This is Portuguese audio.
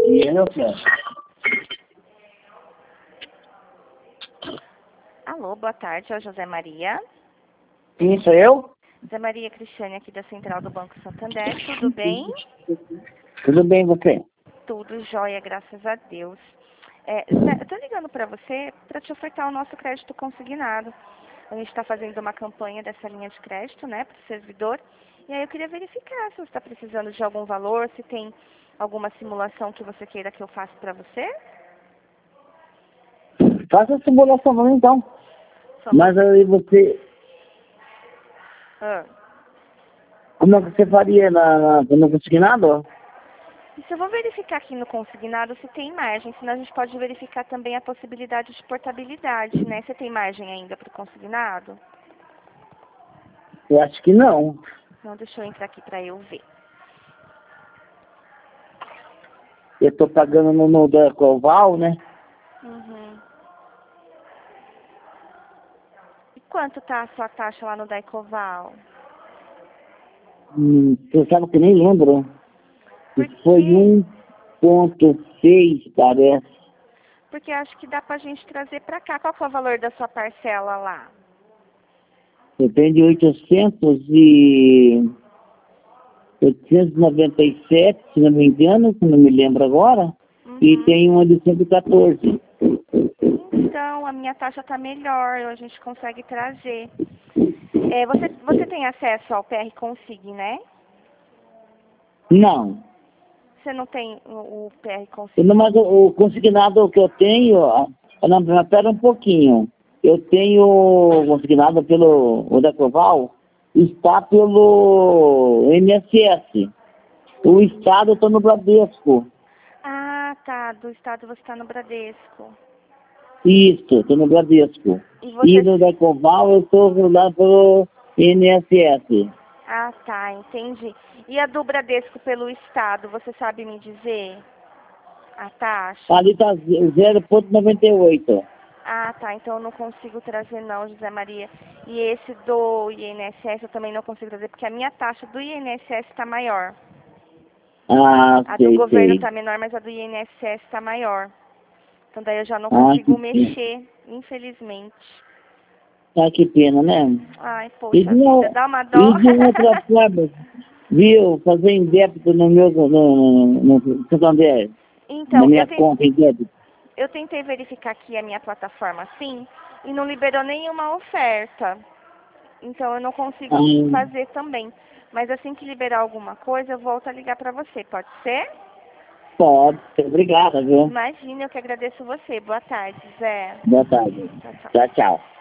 Dinheiro, cara. Alô, boa tarde, é o José Maria. Sim, sou eu? José Maria Cristiane aqui da Central do Banco Santander, tudo bem? Tudo bem, você? Tudo jóia, graças a Deus. Zé, eu tô ligando para você para te ofertar o nosso crédito consignado. A gente está fazendo uma campanha dessa linha de crédito, né, para o servidor. E aí eu queria verificar se você está precisando de algum valor, se tem alguma simulação que você queira que eu faça para você. Faça a simulação pra mim, então. Só Mas aí você... Ah. Como é que você faria no consignado? Isso eu vou verificar aqui no consignado se tem margem, senão a gente pode verificar também a possibilidade de portabilidade, né? Você tem margem ainda para o consignado? Eu acho que não. Não, deixa eu entrar aqui para eu ver. Eu tô pagando no da Coval, né? Uhum. E quanto tá a sua taxa lá no Daicoval? Você sabe que nem lembro. Isso foi Porque 1,6, parece. Porque acho que dá pra gente trazer pra cá. Qual que é o valor da sua parcela lá? Eu tenho de 897, se não me engano, se não me lembro agora. E Uhum. tem uma de 114. Então, a minha taxa tá melhor, a gente consegue trazer. Você tem acesso ao PR Consig, né? Não. Você não tem o PR Consig? Não, mas o consignado que eu tenho, não, mas espera um pouquinho. Eu tenho consignado pelo o da Coval, está pelo INSS. O Estado está no Bradesco. Ah, tá. Do estado você tá no Bradesco. Isso, estou no Bradesco. E E você... no da Coval eu estou lá pelo INSS. Ah, tá. Entendi. E a do Bradesco pelo estado, você sabe me dizer a taxa? Ali está 0,98. Ah, tá. Então eu não consigo trazer não, José Maria. E esse do INSS eu também não consigo trazer, porque a minha taxa do INSS está maior. Ah, A do sei, governo sei. está menor, mas a do INSS está maior. Então daí eu já não Ah, consigo mexer, infelizmente. que pena, né? Ai, E poxa vida, dá uma dó. de outra forma, viu, fazer em débito no meu, no Santander, na Então, minha conta em débito. eu tentei verificar aqui a minha plataforma sim, e não liberou nenhuma oferta. Então eu não consigo Ah, fazer também. Mas assim que liberar alguma coisa, eu volto a ligar para você, pode ser? pode ser. Obrigada, viu? Imagina, eu que agradeço você. Boa tarde, Zé. Boa tarde. Tchau, tchau. Tchau, tchau.